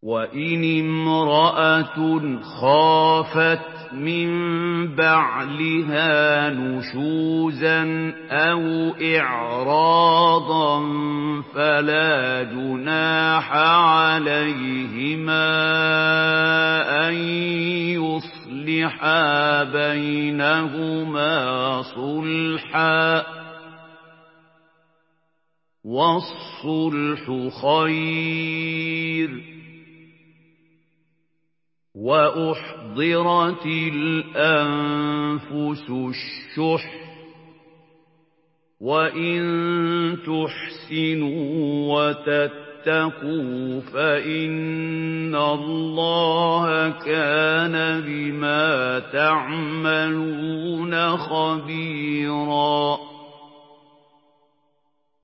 وَإِنِ امْرَأَةٌ خَافَتْ مِن بَعْلِهَا نُشُوزًا أَوْ إِعْرَاضًا فَلَا جُنَاحَ عَلَيْهِمَا أَن يُصْلِحَا بَيْنَهُمَا صُلْحًا ۚ وَالصُّلْحُ خَيْرٌ ۗ وَأُحْضِرَتِ الْأَنفُسُ الشُّحَّ ۚ وَإِن تُحْسِنُوا وَتَتَّقُوا فَإِنَّ اللَّهَ كَانَ بِمَا تَعْمَلُونَ خَبِيرًا.